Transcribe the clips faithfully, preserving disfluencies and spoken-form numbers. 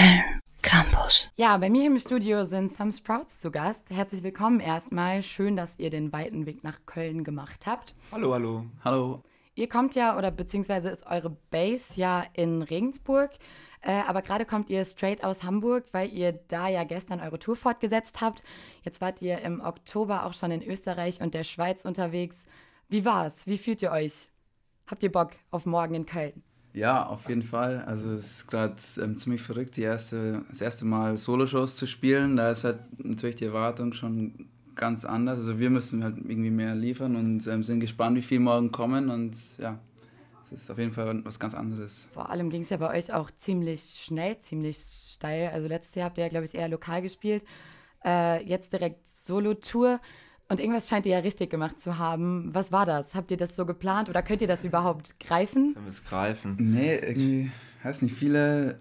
Köln Campus. Ja, bei mir im Studio sind Some Sprouts zu Gast. Herzlich willkommen erstmal. Schön, dass ihr den weiten Weg nach Köln gemacht habt. Hallo, hallo. Hallo. Ihr kommt ja, oder beziehungsweise ist eure Base ja in Regensburg, äh, aber gerade kommt ihr straight aus Hamburg, weil ihr da ja gestern eure Tour fortgesetzt habt. Jetzt wart ihr im Oktober auch schon in Österreich und der Schweiz unterwegs. Wie war's? Wie fühlt ihr euch? Habt ihr Bock auf morgen in Köln? Ja, auf jeden Fall. Also es ist gerade ähm, ziemlich verrückt, die erste, das erste Mal Soloshows zu spielen. Da ist halt natürlich die Erwartung schon ganz anders. Also wir müssen halt irgendwie mehr liefern und ähm, sind gespannt, wie viel morgen kommen. Und ja, es ist auf jeden Fall was ganz anderes. Vor allem ging es ja bei euch auch ziemlich schnell, ziemlich steil. Also letztes Jahr habt ihr ja, glaube ich, eher lokal gespielt. Äh, jetzt direkt Solo-Tour. Und irgendwas scheint ihr ja richtig gemacht zu haben. Was war das? Habt ihr das so geplant oder könnt ihr das überhaupt greifen? Können wir es greifen? Nee, irgendwie, weiß nicht, viele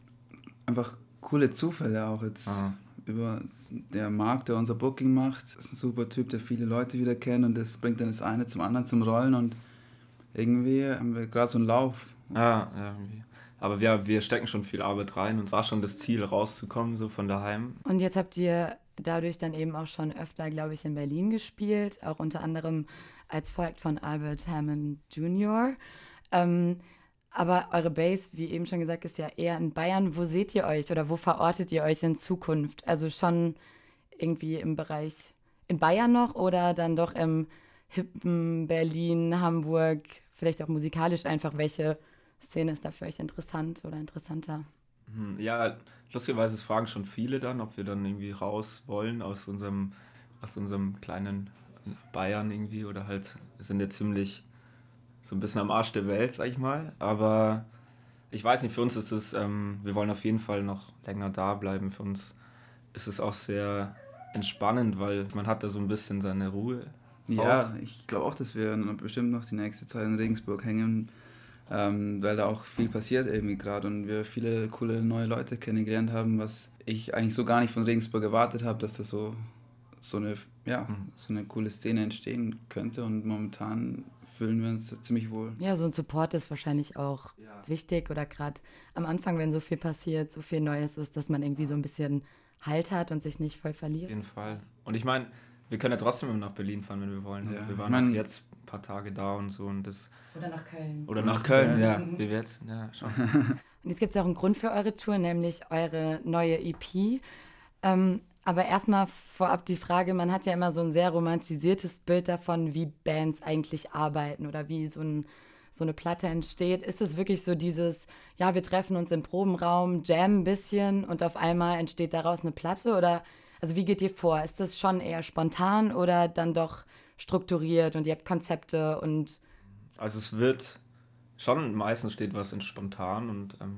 einfach coole Zufälle auch jetzt. Aha. Über der Marc, der unser Booking macht, ist ein super Typ, der viele Leute wieder kennt und das bringt dann das eine zum anderen zum Rollen und irgendwie haben wir gerade so einen Lauf. Ja, ja, irgendwie. Aber wir, wir stecken schon viel Arbeit rein und es war schon das Ziel, rauszukommen, so von daheim. Und jetzt habt ihr dadurch dann eben auch schon öfter, glaube ich, in Berlin gespielt, auch unter anderem als Projekt von Albert Hammond Junior Ähm, aber eure Base, wie eben schon gesagt, ist ja eher in Bayern. Wo seht ihr euch oder wo verortet ihr euch in Zukunft? Also schon irgendwie im Bereich in Bayern noch oder dann doch im hippen Berlin, Hamburg, vielleicht auch musikalisch einfach? Welche Szene ist da für euch interessant oder interessanter? Hm, Ja, lustigerweise fragen schon viele dann, ob wir dann irgendwie raus wollen aus unserem, aus unserem kleinen Bayern irgendwie oder halt sind ja ziemlich so ein bisschen am Arsch der Welt, sag ich mal. Aber ich weiß nicht, für uns ist es, ähm, wir wollen auf jeden Fall noch länger da bleiben. Für uns ist es auch sehr entspannend, weil man hat da so ein bisschen seine Ruhe. Ja, ich glaube auch, dass wir bestimmt noch die nächste Zeit in Regensburg hängen, ähm, weil da auch viel passiert irgendwie gerade und wir viele coole neue Leute kennengelernt haben, was ich eigentlich so gar nicht von Regensburg erwartet habe, dass da so, so, eine, ja, so eine coole Szene entstehen könnte und momentan fühlen wir uns ziemlich wohl. Ja, so ein Support ist wahrscheinlich auch Ja. wichtig oder gerade am Anfang, wenn so viel passiert, so viel Neues ist, dass man irgendwie so ein bisschen Halt hat und sich nicht voll Auf verliert. jeden Fall. Und ich meine, wir können ja trotzdem immer nach Berlin fahren, wenn wir wollen. Ja, Wir waren ich mein- auch jetzt ein paar Tage da und so und das. Oder nach Köln. Oder nach Köln, ja. Wie wir jetzt, ja, schon. Und jetzt gibt es auch einen Grund für eure Tour, nämlich eure neue E P. Ähm, aber erstmal vorab die Frage, man hat ja immer so ein sehr romantisiertes Bild davon, wie Bands eigentlich arbeiten oder wie so, ein, so eine Platte entsteht. Ist es wirklich so dieses, ja, wir treffen uns im Probenraum, jammen ein bisschen und auf einmal entsteht daraus eine Platte? Oder, also wie geht ihr vor? Ist das schon eher spontan oder dann doch strukturiert und ihr habt Konzepte und Also es wird schon, meistens steht was in spontan und ähm,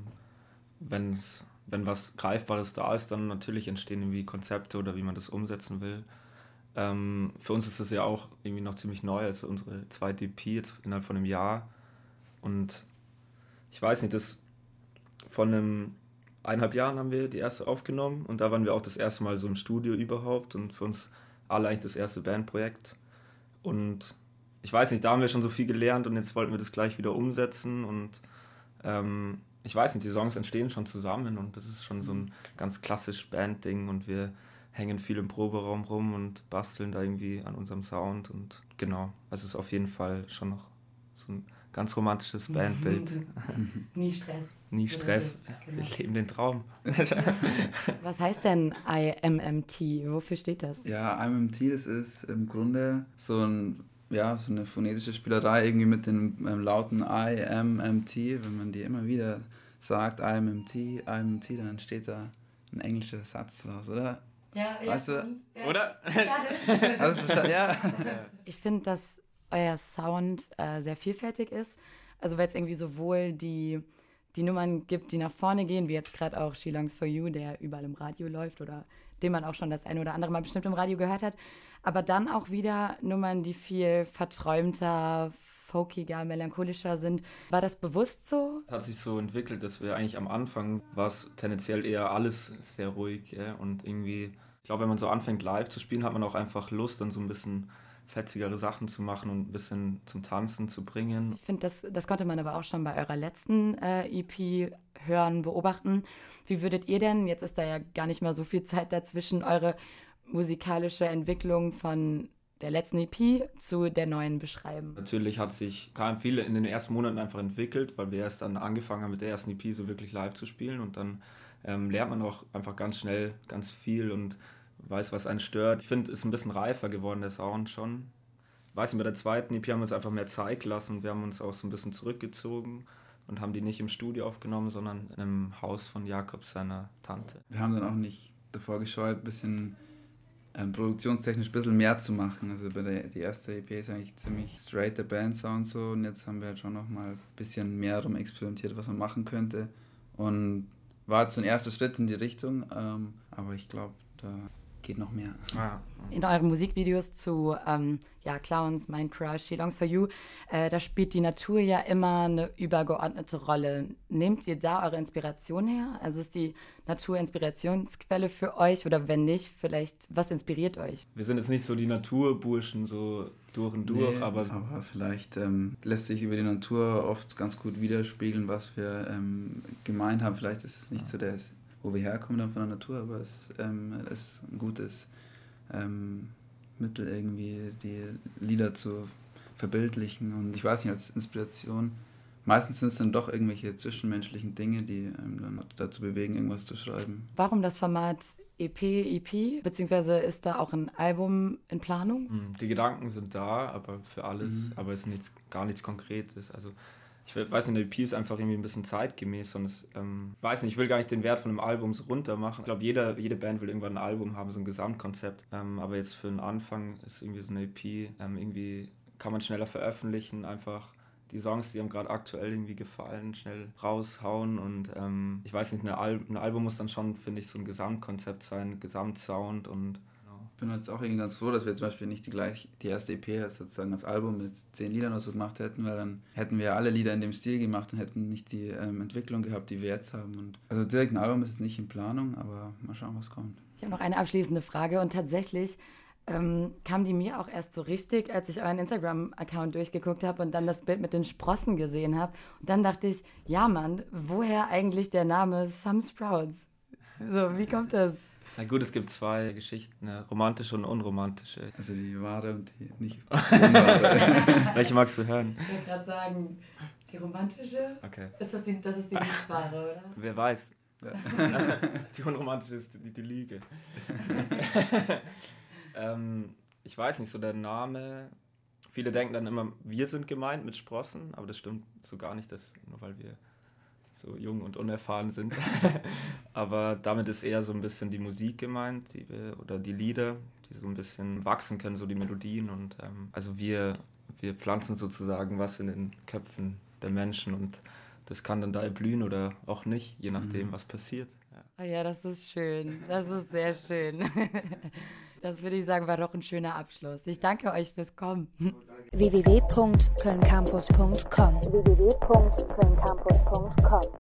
wenn's, wenn was Greifbares da ist, dann natürlich entstehen irgendwie Konzepte oder wie man das umsetzen will. Ähm, für uns ist das ja auch irgendwie noch ziemlich neu, also unsere zweite E P jetzt innerhalb von einem Jahr. Und ich weiß nicht, das von einem eineinhalb Jahren haben wir die erste aufgenommen und da waren wir auch das erste Mal so im Studio überhaupt und für uns alle eigentlich das erste Bandprojekt. Und ich weiß nicht, da haben wir schon so viel gelernt und jetzt wollten wir das gleich wieder umsetzen und ähm, ich weiß nicht, die Songs entstehen schon zusammen und das ist schon so ein ganz klassisch Band-Ding und wir hängen viel im Proberaum rum und basteln da irgendwie an unserem Sound und genau, also es ist auf jeden Fall schon noch so ein ganz romantisches Bandbild. nie Stress? Nie Stress, Genau. wir leben den Traum. Was heißt denn I M M T? Wofür steht das? Ja, I M M T, das ist im Grunde so, ein, ja, so eine phonetische Spielerei irgendwie mit den ähm, Lauten I M M T. Wenn man die immer wieder sagt, I M M T, I M M T, dann entsteht da ein englischer Satz draus, oder? Ja, ja. Weißt du? Oder? Hast du verstanden? Ja. Ich finde, dass euer Sound äh, sehr vielfältig ist. Also weil es irgendwie sowohl die, die Nummern gibt, die nach vorne gehen, wie jetzt gerade auch She Longs For You, der überall im Radio läuft oder den man auch schon das eine oder andere Mal bestimmt im Radio gehört hat. Aber dann auch wieder Nummern, die viel verträumter, folkiger, melancholischer sind. War das bewusst so? Es hat sich so entwickelt, dass wir eigentlich am Anfang war es tendenziell eher alles sehr ruhig ja? Und irgendwie, ich glaube, wenn man so anfängt live zu spielen, hat man auch einfach Lust, dann so ein bisschen fetzigere Sachen zu machen und ein bisschen zum Tanzen zu bringen. Ich finde, das, das konnte man aber auch schon bei eurer letzten äh, E P hören, beobachten. Wie würdet ihr denn, jetzt ist da ja gar nicht mal so viel Zeit dazwischen, eure musikalische Entwicklung von der letzten E P zu der neuen beschreiben? Natürlich hat sich kam viel in den ersten Monaten einfach entwickelt, weil wir erst dann angefangen haben mit der ersten E P so wirklich live zu spielen und dann ähm, lernt man auch einfach ganz schnell ganz viel und weiß, was einen stört. Ich finde, es ist ein bisschen reifer geworden, der Sound schon. Ich weiß nicht, bei der zweiten E P haben wir uns einfach mehr Zeit gelassen und wir haben uns auch so ein bisschen zurückgezogen und haben die nicht im Studio aufgenommen, sondern im Haus von Jakob, seiner Tante. Wir haben dann auch nicht davor gescheut, ein bisschen ähm, produktionstechnisch ein bisschen mehr zu machen. Also bei der die erste E P ist eigentlich ziemlich straight der Band-Sound so und jetzt haben wir halt schon noch mal ein bisschen mehr rum experimentiert, was man machen könnte. Und war jetzt so ein erster Schritt in die Richtung, ähm, aber ich glaube, da geht noch mehr. Ah. In euren Musikvideos zu ähm, ja, Clowns, Mein Crush, She Longs for You, äh, da spielt die Natur ja immer eine übergeordnete Rolle. Nehmt ihr da eure Inspiration her? Also ist die Natur Inspirationsquelle für euch oder wenn nicht, vielleicht, was inspiriert euch? Wir sind jetzt nicht so die Naturburschen, so durch und durch, Nee, aber... aber vielleicht ähm, lässt sich über die Natur oft ganz gut widerspiegeln, was wir ähm, gemeint haben. Vielleicht ist es nicht so das, wo wir herkommen dann von der Natur, aber es ähm, ist ein gutes ähm, Mittel, irgendwie die Lieder zu verbildlichen. Und ich weiß nicht, als Inspiration, meistens sind es dann doch irgendwelche zwischenmenschlichen Dinge, die ähm, dann dazu bewegen, irgendwas zu schreiben. Warum das Format E P, E P? Beziehungsweise ist da auch ein Album in Planung? Die Gedanken sind da, aber für alles, Mhm. aber es ist nichts, gar nichts Konkretes. Also ich weiß nicht, eine E P ist einfach irgendwie ein bisschen zeitgemäß und es, ähm, weiß nicht, ich will gar nicht den Wert von einem Album so runter machen. Ich glaube, jeder, jede Band will irgendwann ein Album haben, so ein Gesamtkonzept. Ähm, aber jetzt für den Anfang ist irgendwie so eine E P, ähm, irgendwie kann man schneller veröffentlichen, einfach die Songs, die einem gerade aktuell irgendwie gefallen, schnell raushauen und ähm, ich weiß nicht, eine Al- ein Album muss dann schon, finde ich, so ein Gesamtkonzept sein, Gesamtsound und Ich bin jetzt auch irgendwie ganz froh, dass wir zum Beispiel nicht die, gleich, die erste E P sozusagen als Album mit zehn Liedern oder so gemacht hätten, weil dann hätten wir alle Lieder in dem Stil gemacht und hätten nicht die ähm, Entwicklung gehabt, die wir jetzt haben. Und also direkt ein Album ist jetzt nicht in Planung, aber mal schauen, was kommt. Ich habe noch eine abschließende Frage und tatsächlich ähm, kam die mir auch erst so richtig, als ich euren Instagram-Account durchgeguckt habe und dann das Bild mit den Sprossen gesehen habe. Und dann dachte ich, ja Mann, woher eigentlich der Name Some Sprouts? So, wie kommt das? na gut, es gibt zwei Geschichten, eine romantische und unromantische. Also die wahre und die nicht unwahre. Welche magst du hören? Ich wollte gerade sagen, die romantische, Okay. ist das, die, das ist die nicht wahre, oder? Wer weiß. Die unromantische ist die, die Lüge. ähm, ich weiß nicht, so der Name, viele denken dann immer, wir sind gemeint mit Sprossen, aber das stimmt so gar nicht, das, nur weil wir so jung und unerfahren sind. Aber damit ist eher so ein bisschen die Musik gemeint, die wir, oder die Lieder, die so ein bisschen wachsen können, so die Melodien. Und ähm, also wir, wir pflanzen sozusagen was in den Köpfen der Menschen und das kann dann da blühen oder auch nicht, je nachdem, was passiert. Ja. Oh ja, das ist schön. Das ist sehr schön. Das würde ich sagen, war doch ein schöner Abschluss. Ich danke euch fürs Kommen. w w w punkt köln campus punkt com w w w punkt köln campus punkt com